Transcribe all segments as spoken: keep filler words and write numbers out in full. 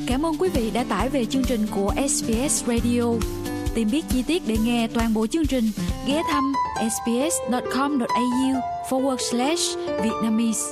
Cảm ơn quý vị đã tải về chương trình của ét bê ét Radio. Tìm biết chi tiết để nghe toàn bộ chương trình, ghé thăm sbs.com.au forward slash Vietnamese.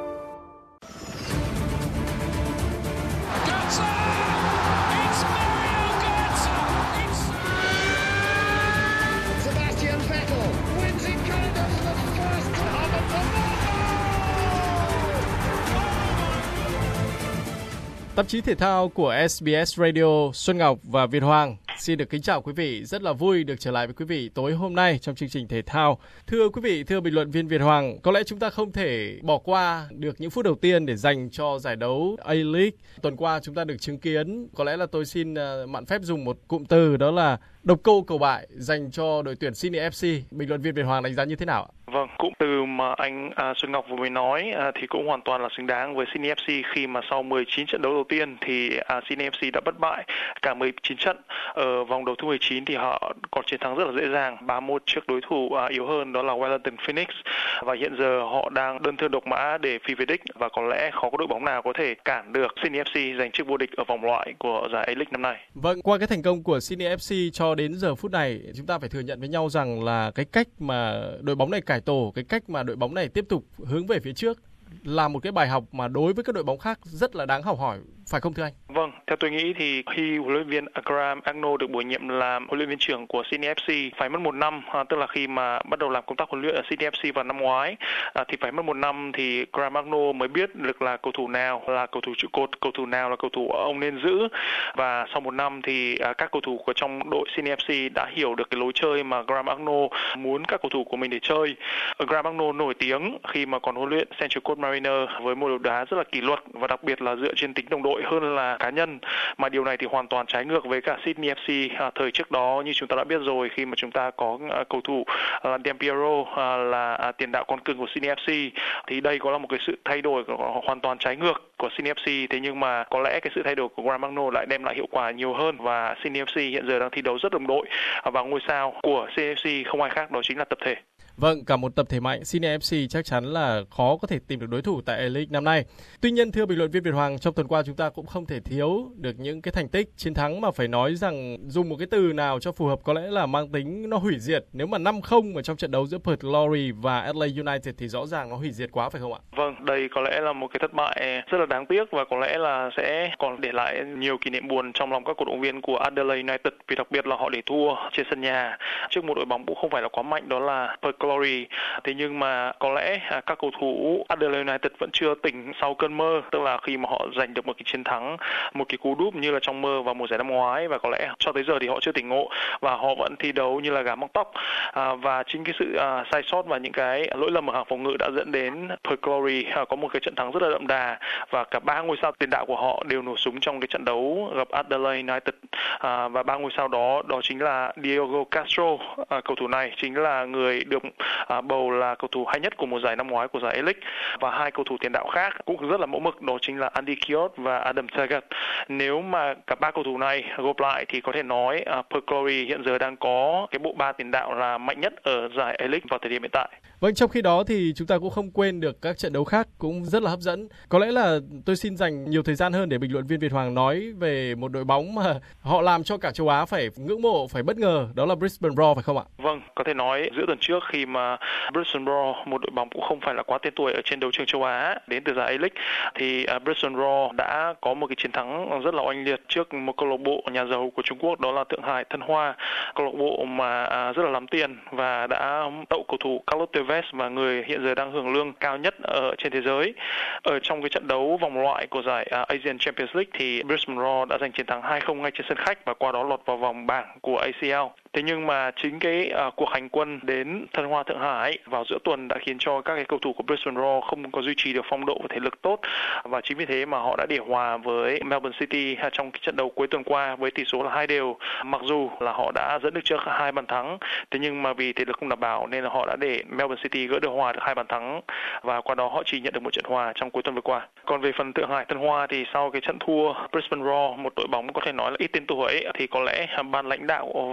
Tạp chí thể thao của ét bê ét Radio, Xuân Ngọc và Việt Hoàng xin được kính chào quý vị. Rất là vui được trở lại với quý vị tối hôm nay trong chương trình thể thao. Thưa quý vị, thưa bình luận viên Việt Hoàng, có lẽ chúng ta không thể bỏ qua được những phút đầu tiên để dành cho giải đấu A-League. Tuần qua chúng ta được chứng kiến, có lẽ là tôi xin mạn phép dùng một cụm từ, đó là độc cô cầu bại dành cho đội tuyển Sydney ép xê. Bình luận viên Việt Hoàng đánh giá như thế nào ạ? Vâng, cụm từ mà anh à, Xuân Ngọc vừa mới nói à, thì cũng hoàn toàn là xứng đáng với Sydney ép xê khi mà sau mười chín trận đấu đầu tiên thì à, Sydney ép xê đã bất bại cả mười chín trận. Ở vòng đấu thứ mười chín thì họ có chiến thắng rất là dễ dàng ba mốt trước đối thủ à, yếu hơn, đó là Wellington Phoenix, và hiện giờ họ đang đơn thương độc mã để phi về đích, và có lẽ khó có đội bóng nào có thể cản được Sydney ép xê giành chức vô địch ở vòng loại của giải A-League năm nay. Vâng, qua cái thành công của Sydney ép xê cho đến giờ phút này, chúng ta phải thừa nhận với nhau rằng là cái cách mà đội bóng này cải tổ, cái cách mà đội bóng này tiếp tục hướng về phía trước là một cái bài học mà đối với các đội bóng khác rất là đáng học hỏi, phải không thưa anh? Vâng, theo tôi nghĩ thì khi huấn luyện viên Graham Arnold được bổ nhiệm làm huấn luyện viên trưởng của Sydney ép xê phải mất một năm, à, tức là khi mà bắt đầu làm công tác huấn luyện ở Sydney ép xê vào năm ngoái, à, thì phải mất một năm thì Graham Arnold mới biết được là cầu thủ nào là cầu thủ trụ cột, cầu thủ nào là cầu thủ ông nên giữ, và sau một năm thì à, các cầu thủ của trong đội Sydney ép xê đã hiểu được cái lối chơi mà Graham Arnold muốn các cầu thủ của mình để chơi. Graham Arnold nổi tiếng khi mà còn huấn luyện Central Coast Mariners với một đội đá rất là kỷ luật và đặc biệt là dựa trên tính đồng đội hơn là cá nhân, mà điều này thì hoàn toàn trái ngược với cả Sydney ép xê à, thời trước đó, như chúng ta đã biết rồi, khi mà chúng ta có à, cầu thủ à, Dan Piero à, là à, tiền đạo con cưng của Sydney ép xê, thì đây có là một cái sự thay đổi hoàn toàn trái ngược của Sydney ép xê. Thế nhưng mà có lẽ cái sự thay đổi của Graham Arnold lại đem lại hiệu quả nhiều hơn, và Sydney ép xê hiện giờ đang thi đấu rất đồng đội, và ngôi sao của Sydney ép xê không ai khác đó chính là tập thể. Vâng, cả một tập thể mạnh, Sydney ép xê chắc chắn là khó có thể tìm được đối thủ tại A-League năm nay. Tuy nhiên, thưa bình luận viên Việt Hoàng, trong tuần qua chúng ta cũng không thể thiếu được những cái thành tích chiến thắng mà phải nói rằng dùng một cái từ nào cho phù hợp có lẽ là mang tính nó hủy diệt. Nếu mà năm không ở trong trận đấu giữa Perth Glory và Adelaide United thì rõ ràng nó hủy diệt quá, phải không ạ? Vâng, đây có lẽ là một cái thất bại rất là đáng tiếc, và có lẽ là sẽ còn để lại nhiều kỷ niệm buồn trong lòng các cổ động viên của Adelaide United, vì đặc biệt là họ để thua trên sân nhà trước một đội bóng cũng không phải là quá mạnh, đó là Perth Glory. Thế nhưng mà có lẽ các cầu thủ Adelaide United vẫn chưa tỉnh sau cơn mơ, tức là khi mà họ giành được một cái chiến thắng, một cái cú đúp như là trong mơ vào mùa giải năm ngoái, và có lẽ cho tới giờ thì họ chưa tỉnh ngộ và họ vẫn thi đấu như là gà mắc tóc. À, và chính cái sự à, sai sót và những cái lỗi lầm ở hàng phòng ngự đã dẫn đến Perth Glory à, có một cái trận thắng rất là đậm đà, và cả ba ngôi sao tiền đạo của họ đều nổ súng trong cái trận đấu gặp Adelaide United. À, và ba ngôi sao đó đó chính là Diego Castro, à, cầu thủ này chính là người được à, bầu là cầu thủ hay nhất của mùa giải năm ngoái của giải A-League, và hai cầu thủ tiền đạo khác cũng rất là mẫu mực, đó chính là Andy Kiot và Adam Taggart. Nếu mà cả ba cầu thủ này gộp lại thì có thể nói uh, Perth Glory hiện giờ đang có cái bộ ba tiền đạo là mạnh nhất ở giải A-League vào thời điểm hiện tại. Vâng, trong khi đó thì chúng ta cũng không quên được các trận đấu khác cũng rất là hấp dẫn. Có lẽ là tôi xin dành nhiều thời gian hơn để bình luận viên Việt Hoàng nói về một đội bóng mà họ làm cho cả châu Á phải ngưỡng mộ, phải bất ngờ, đó là Brisbane Roar, phải không ạ? Vâng, có thể nói giữa tuần trước khi mà Brisbane Roar, một đội bóng cũng không phải là quá tên tuổi ở trên đấu trường châu Á đến từ giải A-League, thì uh, Brisbane Roar đã có một cái chiến thắng rất là oanh liệt trước một câu lạc bộ nhà giàu của Trung Quốc, đó là Thượng Hải Thân Hoa, câu lạc bộ mà uh, rất là lắm tiền và đã tậu cầu thủ Carlos Tevez, và người hiện giờ đang hưởng lương cao nhất ở trên thế giới. Ở trong cái trận đấu vòng loại của giải uh, Asian Champions League thì Brisbane Roar đã giành chiến thắng hai không ngay trên sân khách, và qua đó lọt vào vòng bảng của a xê lờ. Thế nhưng mà chính cái uh, cuộc hành quân đến Thân Hoa Thượng Hải vào giữa tuần đã khiến cho các cái cầu thủ của Brisbane Roar không có duy trì được phong độ và thể lực tốt, và chính vì thế mà họ đã để hòa với Melbourne City trong cái trận đấu cuối tuần qua với tỷ số là hai đều. Mặc dù là họ đã dẫn được trước hai bàn thắng, thế nhưng mà vì thể lực không đảm bảo nên là họ đã để Melbourne City gỡ được hòa được hai bàn thắng, và qua đó họ chỉ nhận được một trận hòa trong cuối tuần vừa qua. Còn về phần Thượng Hải Thân Hoa thì sau cái trận thua Brisbane Roar, một đội bóng có thể nói là ít tên tuổi, thì có lẽ ban lãnh đạo và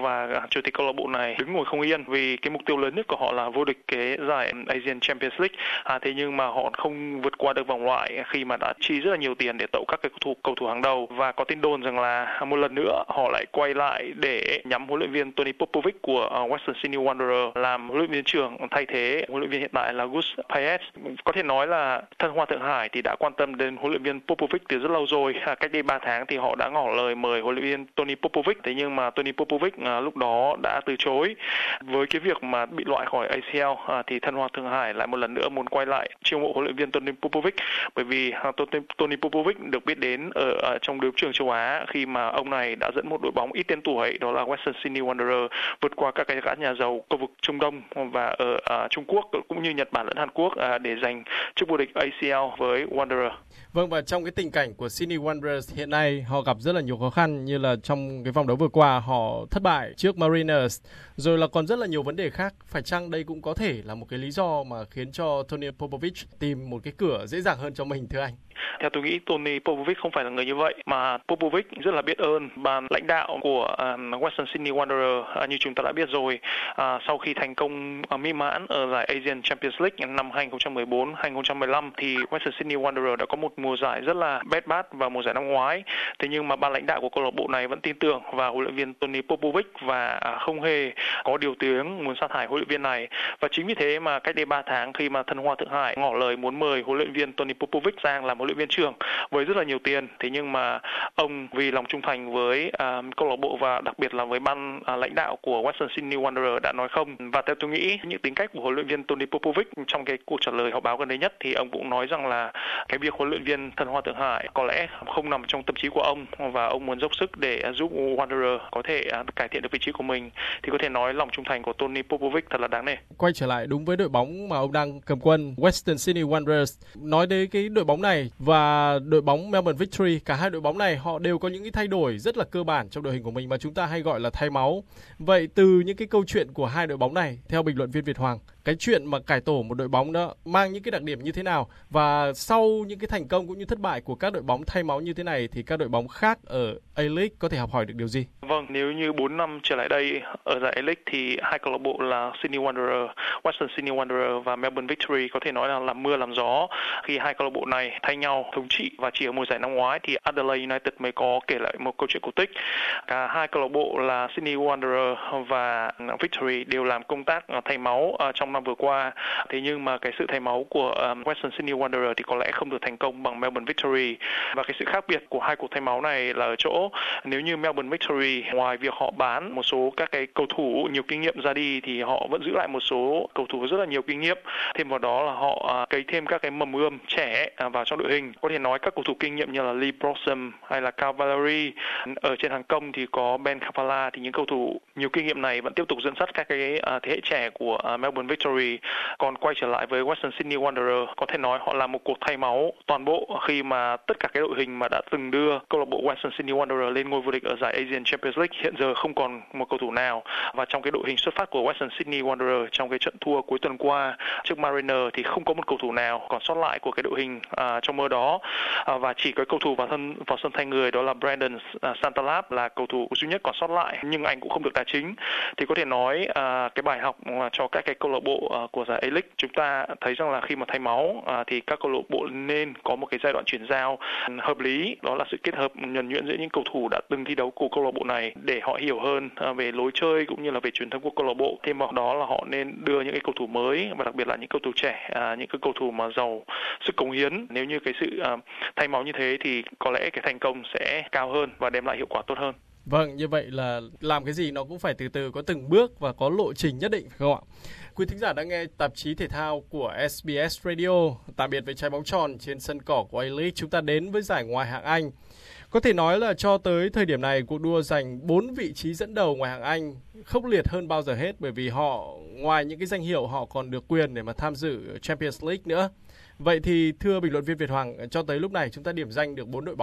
chủ tịch câu lạc bộ này đứng ngồi không yên vì cái mục tiêu lớn nhất của họ là vô địch cái giải Asian Champions League. À, thế nhưng mà họ không vượt qua được vòng loại khi mà đã chi rất là nhiều tiền để tậu các cái cầu thủ cầu thủ hàng đầu, và có tin đồn rằng là một lần nữa họ lại quay lại để nhắm huấn luyện viên Tony Popovic của Western Sydney Wanderers làm huấn luyện viên trưởng thay thế huấn luyện viên hiện tại là Gus Paez. Có thể nói là Thân Hoa Thượng Hải thì đã quan tâm đến huấn luyện viên Popovic từ rất lâu rồi. À, cách đây ba tháng thì họ đã ngỏ lời mời huấn luyện viên Tony Popovic, thế nhưng mà Tony Popovic à, lúc đó đã từ chối. Với cái việc mà bị loại khỏi a xê lờ à, thì Thân Hoa Thượng Hải lại một lần nữa muốn quay lại chiêu mộ huấn luyện viên Tony Popovic, bởi vì à, Tony Popovic được biết đến ở, ở trong đấu trường châu Á khi mà ông này đã dẫn một đội bóng ít tên tuổi đó là Western Sydney Wanderers vượt qua các cái gã nhà giàu khu vực Trung Đông và ở à, Trung Quốc cũng như Nhật Bản lẫn Hàn Quốc à, để giành chức vô địch a xê lờ với Wanderers. Vâng, và trong cái tình cảnh của Sydney Wanderers hiện nay, họ gặp rất là nhiều khó khăn, như là trong cái vòng đấu vừa qua họ thất bại trước Mariners, rồi là còn rất là nhiều vấn đề khác. Phải chăng đây cũng có thể là một cái lý do mà khiến cho Tony Popovic tìm một cái cửa dễ dàng hơn cho mình, thưa anh? Theo tôi nghĩ Tony Popovic không phải là người như vậy, mà Popovic rất là biết ơn ban lãnh đạo của uh, Western Sydney Wanderers. Uh, như chúng ta đã biết rồi, uh, sau khi thành công uh, mỹ mãn ở giải Asian Champions League năm hai không một bốn hai không một lăm thì Western Sydney Wanderers đã có một mùa giải rất là bết bát vào mùa giải năm ngoái. Thế nhưng mà ban lãnh đạo của câu lạc bộ này vẫn tin tưởng vào huấn luyện viên Tony Popovic và uh, không hề có điều tiếng muốn sa thải huấn luyện viên này. Và chính vì thế mà cách đây ba tháng khi mà Thân Hoa Thượng Hải ngỏ lời muốn mời huấn luyện viên Tony Popovic sang làm huấn luyện viên trưởng với rất là nhiều tiền, thế nhưng mà ông vì lòng trung thành với uh, câu lạc bộ và đặc biệt là với ban uh, lãnh đạo của Western Sydney Wanderers đã nói không. Và theo tôi nghĩ những tính cách của huấn luyện viên Tony Popovic trong cái cuộc trả lời họp báo gần đây nhất thì ông cũng nói rằng là cái việc huấn luyện viên Thân Hoa Thượng Hải có lẽ không nằm trong tâm trí của ông và ông muốn dốc sức để uh, giúp Wanderers có thể uh, cải thiện được vị trí của mình. Thì có thể nói lòng trung thành của Tony Popovic thật là đáng nể. Quay trở lại đúng với đội bóng mà ông đang cầm quân, Western Sydney Wanderers. Nói đến cái đội bóng này và đội bóng Melbourne Victory, cả hai đội bóng này họ đều có những cái thay đổi rất là cơ bản trong đội hình của mình mà chúng ta hay gọi là thay máu. Vậy từ những cái câu chuyện của hai đội bóng này, theo bình luận viên Việt Hoàng, cái chuyện mà cải tổ một đội bóng đó mang những cái đặc điểm như thế nào, và sau những cái thành công cũng như thất bại của các đội bóng thay máu như thế này thì các đội bóng khác ở A-League có thể học hỏi được điều gì? Vâng, nếu như bốn năm trở lại đây ở giải A-League thì hai câu lạc bộ là Sydney Wanderers, Western Sydney Wanderers và Melbourne Victory có thể nói là làm mưa làm gió khi hai câu lạc bộ này thay nhau thống trị, và chỉ ở mùa giải năm ngoái thì Adelaide United mới có kể lại một câu chuyện cổ tích. Cả hai câu lạc bộ là Sydney Wanderers và Victory đều làm công tác thay máu trong năm vừa qua. Thế nhưng mà cái sự thay máu của Western Sydney Wanderers thì có lẽ không được thành công bằng Melbourne Victory. Và cái sự khác biệt của hai cuộc thay máu này là ở chỗ nếu như Melbourne Victory ngoài việc họ bán một số các cái cầu thủ nhiều kinh nghiệm ra đi thì họ vẫn giữ lại một số cầu thủ rất là nhiều kinh nghiệm. Thêm vào đó là họ cấy thêm các cái mầm ươm trẻ vào trong đội hình. Có thể nói các cầu thủ kinh nghiệm như là Lee Blossom hay là Cavallari. Ở trên hàng công thì có Ben Cavala, thì những cầu thủ nhiều kinh nghiệm này vẫn tiếp tục dẫn dắt các cái thế hệ trẻ của Melbourne Victory. Còn quay trở lại với Western Sydney Wanderers, có thể nói họ làm một cuộc thay máu toàn bộ khi mà tất cả cái đội hình mà đã từng đưa câu lạc bộ Western Sydney Wanderers lên ngôi vô địch ở giải Asian Champions League hiện giờ không còn một cầu thủ nào. Và trong cái đội hình xuất phát của Western Sydney Wanderers trong cái trận thua cuối tuần qua trước Mariners thì không có một cầu thủ nào còn sót lại của cái đội hình à, trong mơ đó, à, và chỉ có cầu thủ vào thân vào sân thay người đó là Brandon à, Santalab là cầu thủ duy nhất còn sót lại, nhưng anh cũng không được đá chính. Thì có thể nói à, cái bài học à, cho các cái câu lạc bộ à, của giải A-League, chúng ta thấy rằng là khi mà thay máu à, thì các câu lạc bộ nên có một cái giai đoạn chuyển giao hợp lý, đó là sự kết hợp nhuần nhuyễn giữa những cầu thủ đã từng thi đấu của câu lạc bộ này để họ hiểu hơn à, về lối chơi cũng như là về truyền thống của câu lạc bộ. Thêm vào đó là họ nên đưa những cái cầu thủ mới và đặc biệt là những cầu thủ trẻ, à, những cái cầu thủ mà giàu sức cống hiến. Nếu như cái sự à, thay máu như thế thì có lẽ cái thành công sẽ cao hơn và đem lại hiệu quả tốt hơn. Vâng, như vậy là làm cái gì nó cũng phải từ từ, có từng bước và có lộ trình nhất định, phải không ạ? Quý thính giả đang nghe tạp chí thể thao của ét bê ét Radio. Tạm biệt với trái bóng tròn trên sân cỏ của A-League, chúng ta đến với giải ngoại hạng Anh. Có thể nói là cho tới thời điểm này, cuộc đua giành bốn vị trí dẫn đầu ngoại hạng Anh khốc liệt hơn bao giờ hết, bởi vì họ ngoài những cái danh hiệu họ còn được quyền để mà tham dự Champions League nữa. Vậy thì thưa bình luận viên Việt Hoàng, cho tới lúc này chúng ta điểm danh được bốn đội bóng không?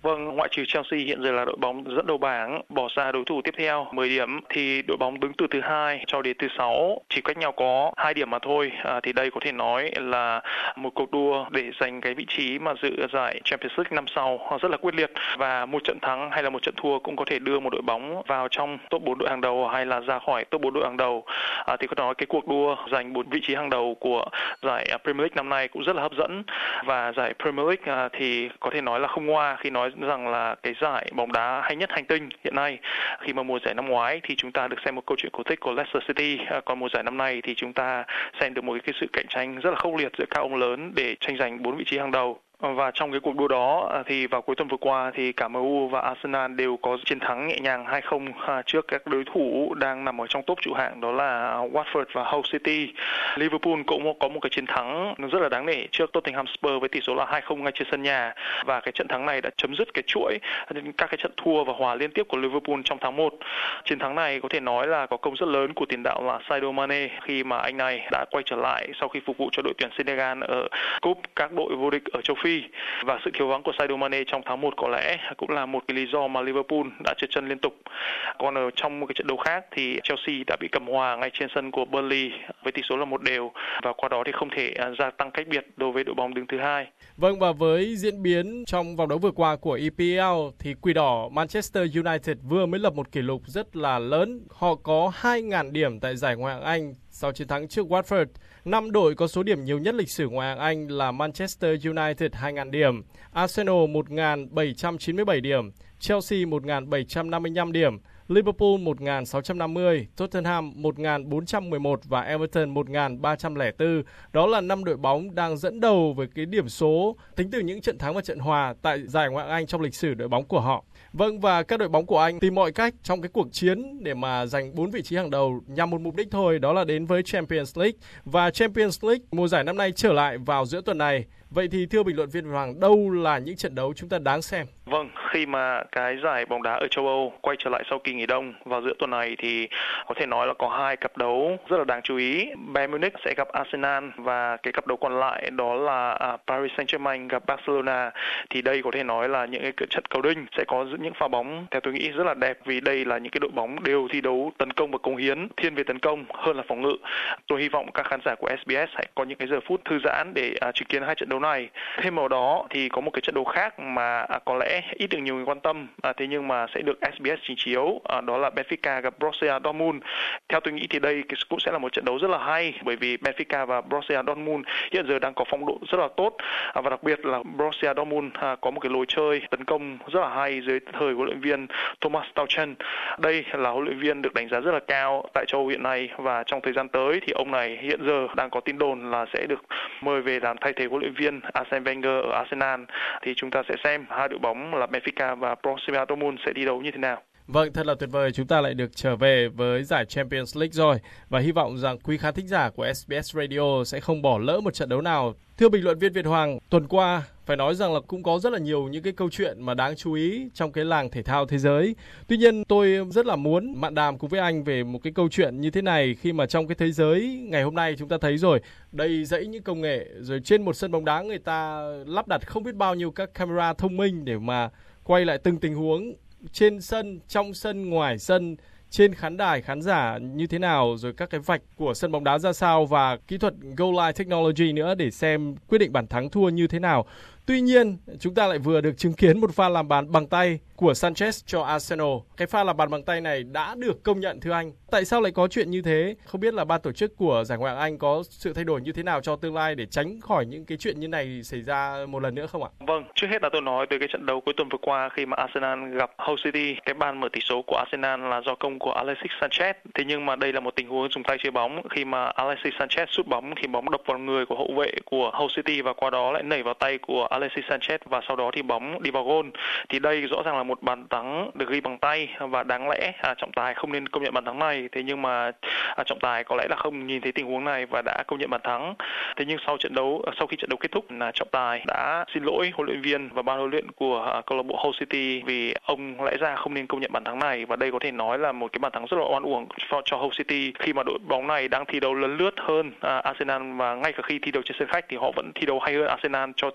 Vâng, ngoại trừ Chelsea hiện giờ là đội bóng dẫn đầu bảng, bỏ xa đối thủ tiếp theo mười điểm thì đội bóng đứng từ thứ hai cho đến thứ sáu chỉ cách nhau có hai điểm mà thôi. À, thì đây có thể nói là một cuộc đua để giành cái vị trí mà dự giải Champions League năm sau rất là quyết liệt, và một trận thắng hay là một trận thua cũng có thể đưa một đội bóng vào trong top bốn đội hàng đầu hay là ra khỏi top bốn đội hàng đầu. À, thì có nói cái cuộc đua giành bốn vị trí hàng đầu của giải Premier League năm nay cũng rất là hấp dẫn, và giải Premier League à, thì có thể nói là không ngoa khi nói rằng là cái giải bóng đá hay nhất hành tinh hiện nay. Khi mà mùa giải năm ngoái thì chúng ta được xem một câu chuyện cổ tích của Leicester City, à, còn mùa giải năm nay thì chúng ta xem được một cái sự cạnh tranh rất là khốc liệt giữa các ông lớn để tranh giành bốn vị trí hàng đầu. Và trong cái cuộc đua đó thì vào cuối tuần vừa qua thì cả em u và Arsenal đều có chiến thắng nhẹ nhàng hai không trước các đối thủ đang nằm ở trong top trụ hạng, đó là Watford và Hull City. Liverpool cũng có một cái chiến thắng rất là đáng nể trước Tottenham Hotspur với tỷ số là hai không ngay trên sân nhà, và cái trận thắng này đã chấm dứt cái chuỗi các cái trận thua và hòa liên tiếp của Liverpool trong tháng một. Chiến thắng này có thể nói là có công rất lớn của tiền đạo là Sadio Mane khi mà anh này đã quay trở lại sau khi phục vụ cho đội tuyển Senegal ở cúp các đội vô địch ở châu Phi. Và sự thiếu vắng của Sadio Mane trong tháng một có lẽ cũng là một cái lý do mà Liverpool đã trượt chân liên tục. Còn ở trong một cái trận đấu khác thì Chelsea đã bị cầm hòa ngay trên sân của Burnley với tỷ số là một đều, và qua đó thì không thể gia tăng cách biệt đối với đội bóng đứng thứ hai. Vâng, và với diễn biến trong vòng đấu vừa qua của e pê lờ thì Quỷ đỏ Manchester United vừa mới lập một kỷ lục rất là lớn. Họ có hai nghìn điểm tại giải Ngoại hạng Anh sau chiến thắng trước Watford. Năm đội có số điểm nhiều nhất lịch sử Ngoại hạng Anh là Manchester United hai nghìn điểm, Arsenal một nghìn bảy trăm chín mươi bảy điểm, Chelsea một nghìn bảy trăm năm mươi lăm điểm, Liverpool một nghìn sáu trăm năm mươi, Tottenham một nghìn bốn trăm mười một và Everton một nghìn ba trăm lẻ bốn. Đó là năm đội bóng đang dẫn đầu với cái điểm số tính từ những trận thắng và trận hòa tại giải Ngoại hạng Anh trong lịch sử đội bóng của họ. Vâng, và các đội bóng của Anh tìm mọi cách trong cái cuộc chiến để mà giành bốn vị trí hàng đầu nhằm một mục đích thôi, đó là đến với Champions League. Và Champions League mùa giải năm nay trở lại vào giữa tuần này. Vậy thì thưa bình luận viên Hoàng, đâu là những trận đấu chúng ta đáng xem? Vâng, khi mà cái giải bóng đá ở châu Âu quay trở lại sau kỳ nghỉ đông vào giữa tuần này thì có thể nói là có hai cặp đấu rất là đáng chú ý. Bayern Munich sẽ gặp Arsenal, và cái cặp đấu còn lại đó là Paris Saint-Germain gặp Barcelona. Thì đây có thể nói là những cái trận cầu đinh, sẽ có những pha bóng theo tôi nghĩ rất là đẹp, vì đây là những cái đội bóng đều thi đấu tấn công và cống hiến, thiên về tấn công hơn là phòng ngự. Tôi hy vọng các khán giả của ét bê ét hãy có những cái giờ phút thư giãn để uh, chứng kiến hai trận đấu này. Thêm vào đó thì có một cái trận đấu khác mà uh, có lẽ ít được nhiều người quan tâm, à, thế nhưng mà sẽ được ét bê ét trình chiếu, à, đó là Benfica gặp Borussia Dortmund. Theo tôi nghĩ thì đây cũng sẽ là một trận đấu rất là hay, bởi vì Benfica và Borussia Dortmund hiện giờ đang có phong độ rất là tốt, à, và đặc biệt là Borussia Dortmund à, có một cái lối chơi tấn công rất là hay dưới thời huấn luyện viên Thomas Tuchel. Đây là huấn luyện viên được đánh giá rất là cao tại châu Âu hiện nay, và trong thời gian tới thì ông này hiện giờ đang có tin đồn là sẽ được mời về làm thay thế huấn luyện viên Arsene Wenger ở Arsenal. Thì chúng ta sẽ xem hai đội bóng là Benfica và Borussia Dortmund sẽ đi đấu như thế nào. Vâng, thật là tuyệt vời, chúng ta lại được trở về với giải Champions League rồi, và hy vọng rằng quý khán thính giả của ét bê ét Radio sẽ không bỏ lỡ một trận đấu nào. Thưa bình luận viên Việt Hoàng, tuần qua phải nói rằng là cũng có rất là nhiều những cái câu chuyện mà đáng chú ý trong cái làng thể thao thế giới. Tuy nhiên tôi rất là muốn mạn đàm cùng với anh về một cái câu chuyện như thế này, khi mà trong cái thế giới ngày hôm nay chúng ta thấy rồi, đầy dẫy những công nghệ, rồi trên một sân bóng đá người ta lắp đặt không biết bao nhiêu các camera thông minh để mà quay lại từng tình huống trên sân, trong sân, ngoài sân, trên khán đài khán giả như thế nào, rồi các cái vạch của sân bóng đá ra sao, và kỹ thuật goal line technology nữa để xem quyết định bàn thắng thua như thế nào. Tuy nhiên, chúng ta lại vừa được chứng kiến một pha làm bàn bằng tay của Sanchez cho Arsenal. Cái pha làm bàn bằng tay này đã được công nhận, thưa anh. Tại sao lại có chuyện như thế? Không biết là ban tổ chức của giải Ngoại hạng Anh có sự thay đổi như thế nào cho tương lai để tránh khỏi những cái chuyện như này xảy ra một lần nữa không ạ? Vâng, trước hết là tôi nói tới cái trận đấu cuối tuần vừa qua khi mà Arsenal gặp Hull City. Cái bàn mở tỷ số của Arsenal là do công của Alexis Sanchez. Thế nhưng mà đây là một tình huống dùng tay chơi bóng, khi mà Alexis Sanchez sút bóng thì bóng đập vào người của hậu vệ của Hull City, và qua đó lại nảy vào tay của Alexis Sanchez, và sau đó thì bóng đi vào gôn. Thì đây rõ ràng là một bàn thắng được ghi bằng tay, và đáng lẽ à, trọng tài không nên công nhận bàn thắng này. Thế nhưng mà à, trọng tài có lẽ là không nhìn thấy tình huống này và đã công nhận bàn thắng. Thế nhưng sau trận đấu, sau khi trận đấu kết thúc, là trọng tài đã xin lỗi huấn luyện viên và ban huấn luyện của à, câu lạc bộ Hull City vì ông lẽ ra không nên công nhận bàn thắng này, và đây có thể nói là một cái bàn thắng rất là oan uổng cho, cho Hull City, khi mà đội bóng này đang thi đấu lấn lướt hơn à, Arsenal, và ngay cả khi thi đấu trên sân khách thì họ vẫn thi đấu hay hơn Arsenal cho tới thời điểm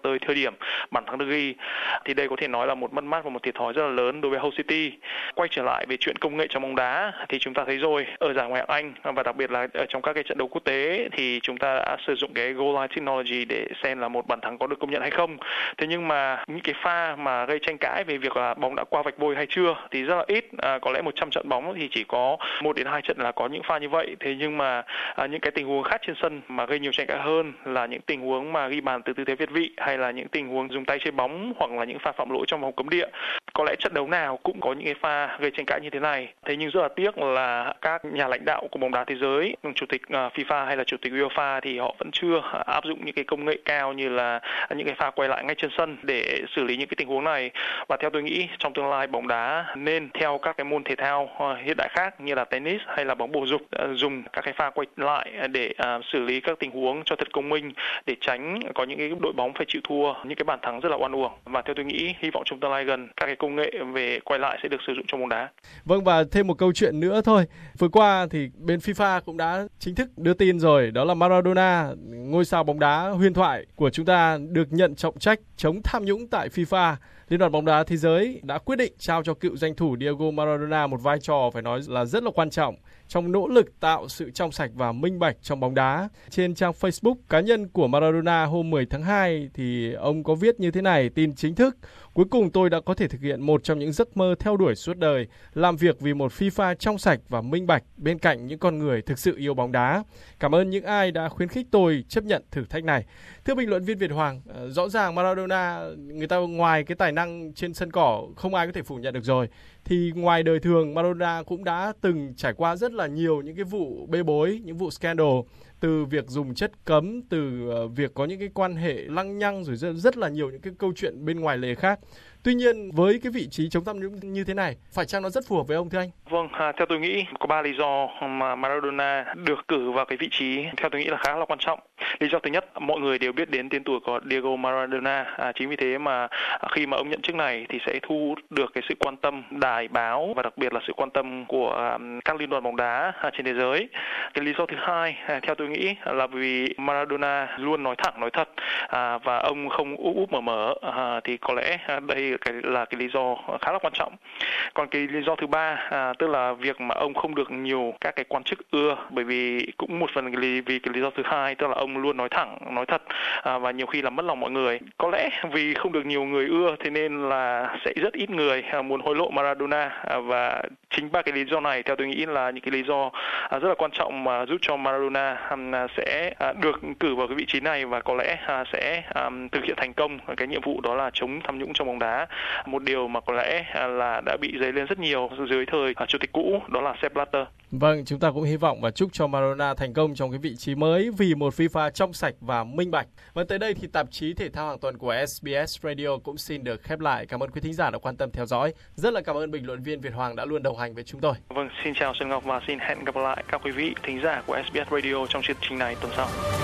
điểm bàn thắng được ghi. Thì đây có thể nói là một mất mát và một thiệt thòi rất là lớn đối với Hull City. Quay trở lại về chuyện công nghệ trong bóng đá thì chúng ta thấy rồi, ở giải Ngoại hạng Anh và đặc biệt là ở trong các cái trận đấu quốc tế thì chúng ta đã sử dụng cái goal line technology để xem là một bàn thắng có được công nhận hay không. Thế nhưng mà những cái pha mà gây tranh cãi về việc là bóng đã qua vạch vôi hay chưa thì rất là ít. À, có lẽ một trăm trận bóng thì chỉ có một đến hai trận là có những pha như vậy. Thế nhưng mà à, những cái tình huống khác trên sân mà gây nhiều tranh cãi hơn là những tình huống mà ghi bàn từ tư thế việt vị, hay là những tình huống dùng tay chơi bóng, hoặc là những pha phạm lỗi trong vòng cấm địa. Có lẽ trận đấu nào cũng có những cái pha gây tranh cãi như thế này. Thế nhưng rất là tiếc là các nhà lãnh đạo của bóng đá thế giới, chủ tịch FIFA hay là chủ tịch UEFA thì họ vẫn chưa áp dụng những cái công nghệ cao như là những cái pha quay lại ngay trên sân để xử lý những cái tình huống này. Và theo tôi nghĩ trong tương lai bóng đá nên theo các cái môn thể thao hiện đại khác như là tennis hay là bóng bầu dục dùng các cái pha quay lại để uh, xử lý các tình huống cho thật công minh, để tránh có những cái đội bóng phải chịu thua những cái bàn thắng rất là oan uổng. Và theo tôi nghĩ hy vọng trong tương lai gần các cái công nghệ về quay lại sẽ được sử dụng trong bóng đá. Vâng, và thêm một câu chuyện nữa thôi. Vừa qua thì bên FIFA cũng đã chính thức đưa tin rồi, đó là Maradona, ngôi sao bóng đá huyền thoại của chúng ta, được nhận trọng trách chống tham nhũng tại FIFA. Liên đoàn bóng đá thế giới đã quyết định trao cho cựu danh thủ Diego Maradona một vai trò phải nói là rất là quan trọng trong nỗ lực tạo sự trong sạch và minh bạch trong bóng đá. Trên trang Facebook cá nhân của Maradona hôm mười tháng hai thì ông có viết như thế này: tin chính thức, cuối cùng tôi đã có thể thực hiện một trong những giấc mơ theo đuổi suốt đời, làm việc vì một FIFA trong sạch và minh bạch bên cạnh những con người thực sự yêu bóng đá. Cảm ơn những ai đã khuyến khích tôi chấp nhận thử thách này. Thưa bình luận viên Việt Hoàng, rõ ràng Maradona, người ta ngoài cái tài năng trên sân cỏ không ai có thể phủ nhận được rồi, thì ngoài đời thường Maradona cũng đã từng trải qua rất là nhiều những cái vụ bê bối, những vụ scandal, từ việc dùng chất cấm, từ việc có những cái quan hệ lăng nhăng, rồi rất, rất là nhiều những cái câu chuyện bên ngoài lề khác. Tuy nhiên với cái vị trí chống tham nhũng như thế này, phải chăng nó rất phù hợp với ông thưa anh? Vâng, à, theo tôi nghĩ có ba lý do mà Maradona được cử vào cái vị trí theo tôi nghĩ là khá là quan trọng. Lý do thứ nhất, mọi người đều biết đến tên tuổi của Diego Maradona. À, chính vì thế mà khi mà ông nhận chức này thì sẽ thu hút được cái sự quan tâm đài báo và đặc biệt là sự quan tâm của um, các liên đoàn bóng đá uh, trên thế giới. Cái lý do thứ hai, uh, theo tôi nghĩ là vì Maradona luôn nói thẳng nói thật uh, và ông không úp úp mở mở, uh, thì có lẽ uh, đây cái là cái lý do khá là quan trọng. Còn cái lý do thứ ba, à, tức là việc mà ông không được nhiều các cái quan chức ưa, bởi vì cũng một phần vì, vì cái lý do thứ hai, tức là ông luôn nói thẳng nói thật à, và nhiều khi làm mất lòng mọi người. Có lẽ vì không được nhiều người ưa thế nên là sẽ rất ít người à, muốn hối lộ Maradona, à, và chính ba cái lý do này theo tôi nghĩ là những cái lý do à, rất là quan trọng mà giúp cho Maradona à, sẽ à, được cử vào cái vị trí này và có lẽ à, sẽ à, thực hiện thành công cái nhiệm vụ đó là chống tham nhũng trong bóng đá. Một điều mà có lẽ là đã bị dấy lên rất nhiều dưới thời chủ tịch cũ, đó là Sepp Blatter. Vâng, chúng ta cũng hy vọng và chúc cho Maradona thành công trong cái vị trí mới vì một FIFA trong sạch và minh bạch. Và tới đây thì tạp chí Thể thao hàng tuần của ét bê ét Radio cũng xin được khép lại. Cảm ơn quý thính giả đã quan tâm theo dõi. Rất là cảm ơn bình luận viên Việt Hoàng đã luôn đồng hành với chúng tôi. Vâng, xin chào Xuân Ngọc và xin hẹn gặp lại các quý vị thính giả của ét bê ét Radio trong chương trình này tuần sau.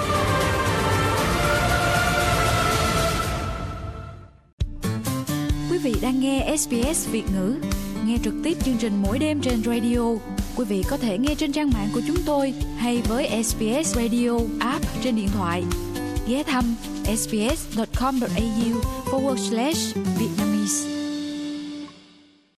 Quý vị đang nghe ét bê ét Việt ngữ. Nghe trực tiếp chương trình mỗi đêm trên radio. Quý vị có thể nghe trên trang mạng của chúng tôi hay với ét bê ét Radio app trên điện thoại. Ghé thăm sbs.com.au forward slash Vietnamese.